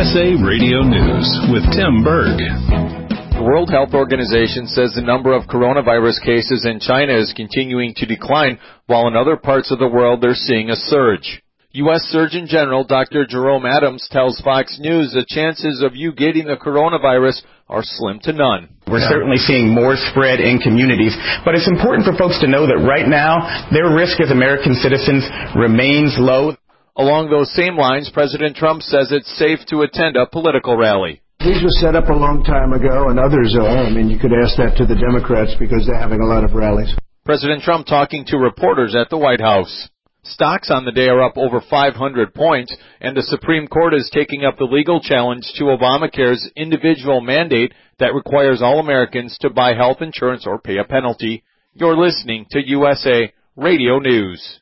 USA Radio News with Tim Berg. The World Health Organization says the number of coronavirus cases in China is continuing to decline, while in other parts of the world they're seeing a surge. U.S. Surgeon General Dr. Jerome Adams tells Fox News the chances of you getting the coronavirus are slim to none. We're certainly seeing more spread in communities, but it's important for folks to know that right now their risk as American citizens remains low. Along those same lines, President Trump says it's safe to attend a political rally. These were set up a long time ago, and others are. I mean, you could ask that to the Democrats because they're having a lot of rallies. President Trump talking to reporters at the White House. Stocks on the day are up over 500 points, and the Supreme Court is taking up the legal challenge to Obamacare's individual mandate that requires all Americans to buy health insurance or pay a penalty. You're listening to USA Radio News.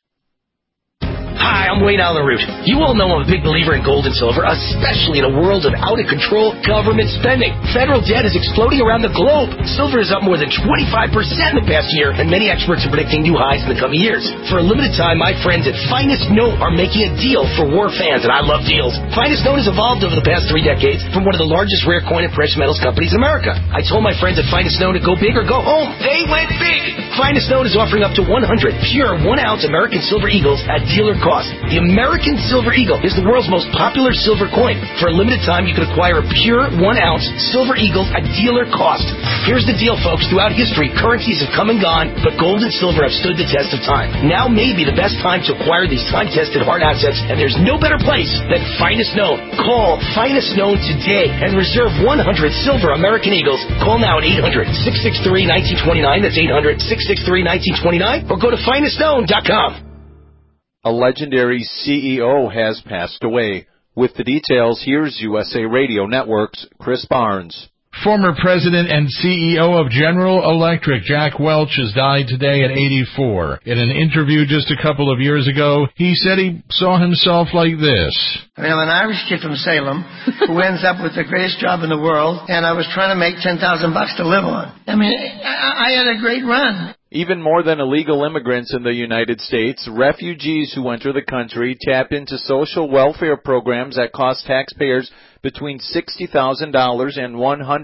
Hi, I'm Wayne Allen Root. You all know I'm a big believer in gold and silver, especially in a world of out-of-control government spending. Federal debt is exploding around the globe. Silver is up more than 25% in the past year, and many experts are predicting new highs in the coming years. For a limited time, my friends at Finest Note are making a deal for war fans, and I love deals. Finest Note has evolved over the past 3 decades from one of the largest rare coin and precious metals companies in America. I told my friends at Finest Note to go big or go home. They went big! Finest Note is offering up to 100 pure 1-ounce American silver eagles at dealer cost. The American Silver Eagle is the world's most popular silver coin. For a limited time, you can acquire a pure 1-ounce Silver Eagle at dealer cost. Here's the deal, folks. Throughout history, currencies have come and gone, but gold and silver have stood the test of time. Now may be the best time to acquire these time-tested hard assets, and there's no better place than Finest Known. Call Finest Known today and reserve 100 silver American Eagles. Call now at 800-663-1929. That's 800-663-1929. Or go to finestknown.com. A legendary CEO has passed away. With the details, here's USA Radio Network's Chris Barnes. Former president and CEO of General Electric, Jack Welch, has died today at 84. In an interview just a couple of years ago, he said he saw himself like this. I mean, I'm an Irish kid from Salem who ends up with the greatest job in the world, and I was trying to make $10,000 to live on. I mean, I had a great run. Even more than illegal immigrants in the United States, refugees who enter the country tap into social welfare programs that cost taxpayers between $60,000 and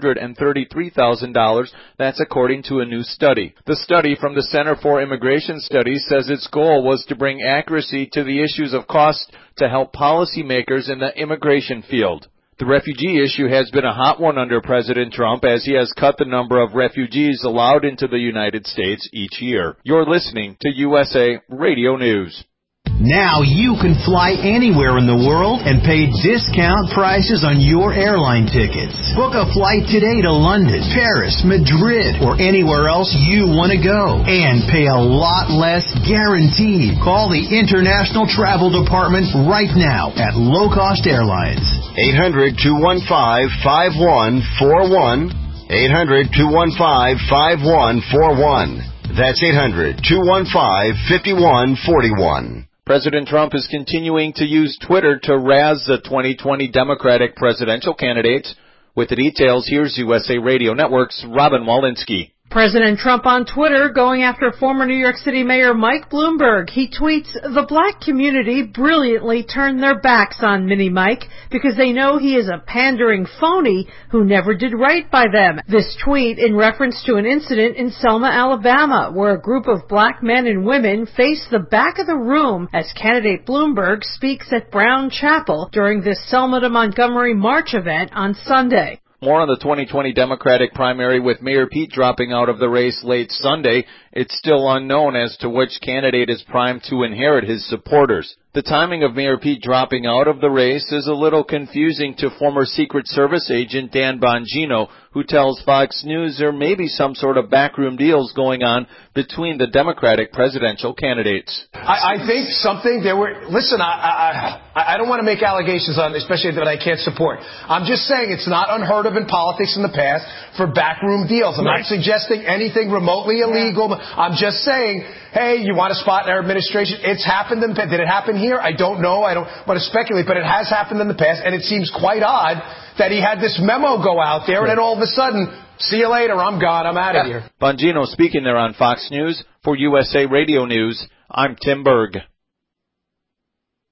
$133,000. That's according to a new study. The study from the Center for Immigration Studies says its goal was to bring accuracy to the issues of cost to help policymakers in the immigration field. The refugee issue has been a hot one under President Trump as he has cut the number of refugees allowed into the United States each year. You're listening to USA Radio News. Now you can fly anywhere in the world and pay discount prices on your airline tickets. Book a flight today to London, Paris, Madrid, or anywhere else you want to go. And pay a lot less guaranteed. Call the International Travel Department right now at Low Cost Airlines. 800-215-5141. 800-215-5141. That's 800-215-5141. President Trump is continuing to use Twitter to razz the 2020 Democratic presidential candidates. With the details, here's USA Radio Network's Robin Walensky. President Trump on Twitter going after former New York City Mayor Mike Bloomberg. He tweets, "The black community brilliantly turned their backs on Mini Mike because they know he is a pandering phony who never did right by them." This tweet in reference to an incident in Selma, Alabama, where a group of black men and women faced the back of the room as candidate Bloomberg speaks at Brown Chapel during this Selma to Montgomery March event on Sunday. More on the 2020 Democratic primary with Mayor Pete dropping out of the race late Sunday. It's still unknown as to which candidate is primed to inherit his supporters. The timing of Mayor Pete dropping out of the race is a little confusing to former Secret Service agent Dan Bongino, who tells Fox News there may be some sort of backroom deals going on between the Democratic presidential candidates. I think something there were. Listen, I don't want to make allegations on, especially that I can't support. I'm just saying it's not unheard of in politics in the past for backroom deals. I'm not suggesting anything remotely illegal. I'm just saying, hey, you want a spot in our administration? It's happened in the past. Did it happen here? I don't know. I don't want to speculate, but it has happened in the past, and it seems quite odd that he had this memo go out there, and then all of a sudden, see you later, I'm gone, I'm out of here. Bongino speaking there on Fox News. For USA Radio News, I'm Tim Berg.